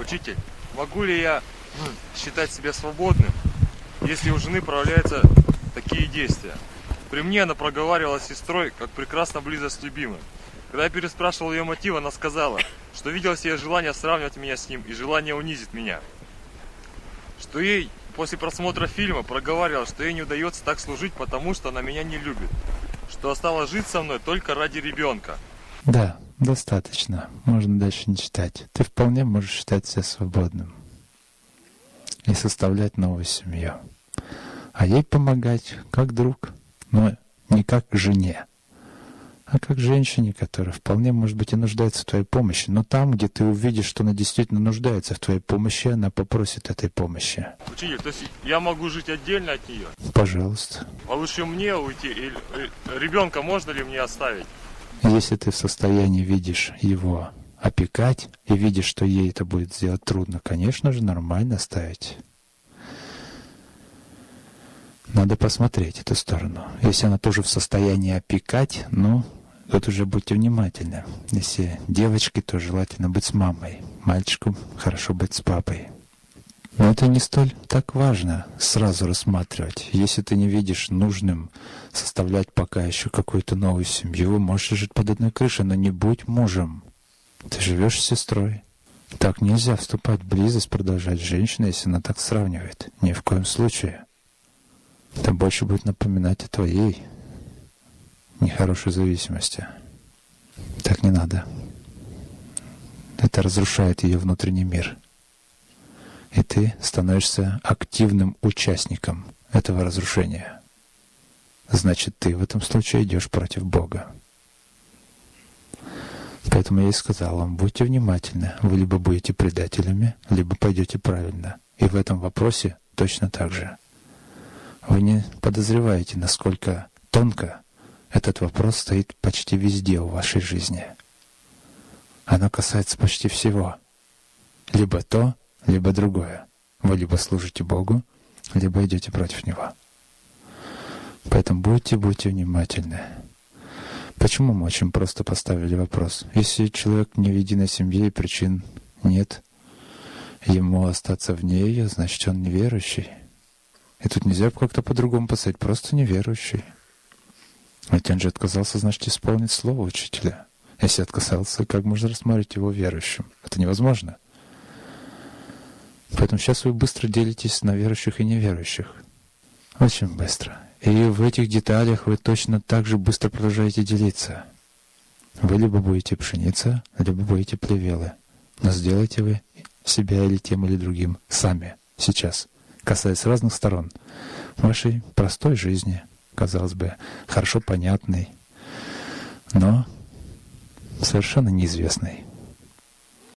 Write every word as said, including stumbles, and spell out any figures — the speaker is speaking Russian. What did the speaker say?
Учитель, могу ли я считать себя свободным, если у жены проявляются такие действия? При мне она проговаривала с сестрой, как прекрасна близость с любимым. Когда я переспрашивал ее мотив, она сказала, что видела себе желание сравнивать меня с ним и желание унизить меня. Что ей после просмотра фильма проговаривала, что ей не удается так служить, потому что она меня не любит. Что осталось жить со мной только ради ребенка. Да, достаточно. Можно дальше не читать. Ты вполне можешь считать себя свободным и составлять новую семью. А ей помогать как друг, но не как жене, а как женщине, которая вполне, может быть, и нуждается в твоей помощи. Но там, где ты увидишь, что она действительно нуждается в твоей помощи, она попросит этой помощи. Учитель, то есть я могу жить отдельно от нее? Пожалуйста. А лучше мне уйти? Или ребенка можно ли мне оставить? Если ты в состоянии видишь его опекать и видишь, что ей это будет сделать трудно, конечно же, нормально оставить. Надо посмотреть эту сторону. Если она тоже в состоянии опекать, ну, тут уже будьте внимательны. Если девочке, то желательно быть с мамой. Мальчику хорошо быть с папой. Но это не столь так важно сразу рассматривать. Если ты не видишь нужным составлять пока еще какую-то новую семью, вы можете жить под одной крышей, но не будь мужем. Ты живешь с сестрой. Так нельзя вступать в близость, продолжать с женщиной, если она так сравнивает. Ни в коем случае. Это больше будет напоминать о твоей нехорошей зависимости. Так не надо. Это разрушает ее внутренний мир. И ты становишься активным участником этого разрушения. Значит, ты в этом случае идешь против Бога. Поэтому я и сказал вам, будьте внимательны. Вы либо будете предателями, либо пойдете правильно. И в этом вопросе точно так же. Вы не подозреваете, насколько тонко этот вопрос стоит почти везде в вашей жизни. Оно касается почти всего. Либо то, либо другое. Вы либо служите Богу, либо идете против Него. Поэтому будьте, будьте внимательны. Почему мы очень просто поставили вопрос? Если человек не в единой семье и причин нет, ему остаться вне ее, значит, он неверующий. И тут нельзя как-то по-другому поставить, просто неверующий. Ведь он же отказался, значит, исполнить слово учителя. Если отказался, как можно рассматривать его верующим? Это невозможно. Поэтому сейчас вы быстро делитесь на верующих и неверующих. Очень быстро. И в этих деталях вы точно так же быстро продолжаете делиться. Вы либо будете пшеница, либо будете плевелы. Но сделайте вы себя или тем, или другим сами, сейчас. Касаясь разных сторон вашей простой жизни, казалось бы, хорошо понятной, но совершенно неизвестной.